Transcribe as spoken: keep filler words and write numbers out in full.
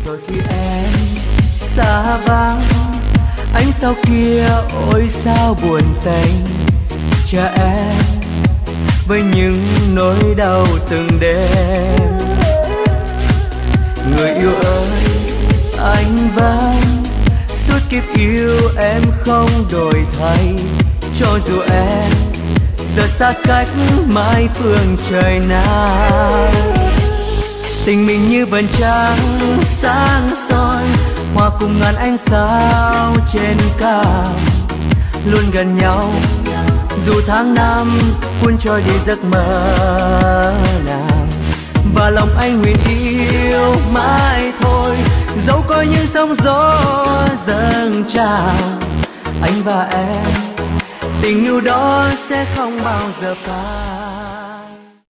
rồi khi em xa vắng, ánh sao kia ôi sao buồn tênh, chờ em với những nỗi đau từng đêm. Người yêu ơi, anh vẫn suốt kiếp yêu em không đổi thay, cho dù em giờ xa cách mãi phương trời nào. Tình mình như vầng trăng sáng soi, hòa cùng ngàn ánh sao trên cao, luôn gần nhau dù tháng năm cuốn trôi đi giấc mơ nào. Và lòng anh nguyện yêu mãi thôi, dẫu có những sóng gió dâng trào. Anh và em tình yêu đó sẽ không bao giờ phai.